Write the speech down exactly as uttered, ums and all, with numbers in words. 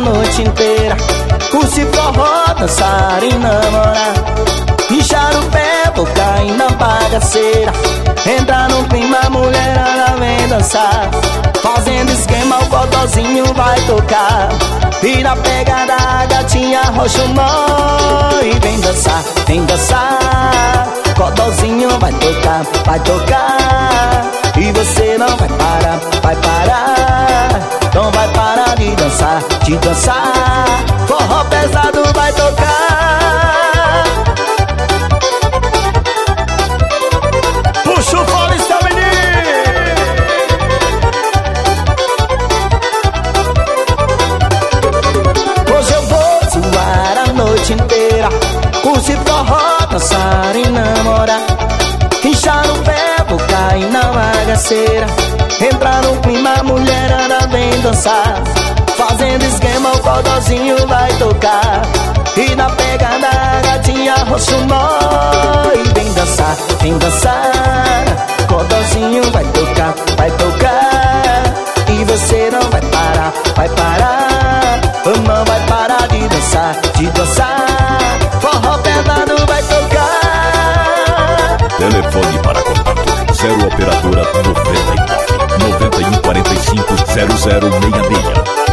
noite inteira. Curte forró, dançar e namorar. Inchar o pé, vou cair na bagaceira. Entra no clima, a mulherada vem dançar. Fazendo esquema, o cotozinho vai tocar. E na pegada a gatinha roxa o nó. E vem dançar, vem dançar. Cotozinho vai tocar, vai tocar. E você não vai parar, vai parar. Não vai parar de dançar, de dançar. Forró pesado vai tocar. Puxa o fole, está menino. Hoje eu vou zoar a noite inteira. Curte forró, dançar e namorar. Inchar o pé, vou cair na bagaceira. Entrar no clima, a mulherada vem dançar. Fazendo esquema, o cotozinho vai tocar. E na pegada a gatinha roxa o nó. E vem dançar, vem dançar. Cotozinho vai tocar, vai tocar. E você não vai parar, vai parar. Não vai parar de dançar, de dançar. Forró pesado vai tocar. Telefone para contato zero operadora noventa e nove, noventa e um, quarenta e cinco, zero zero seis seis.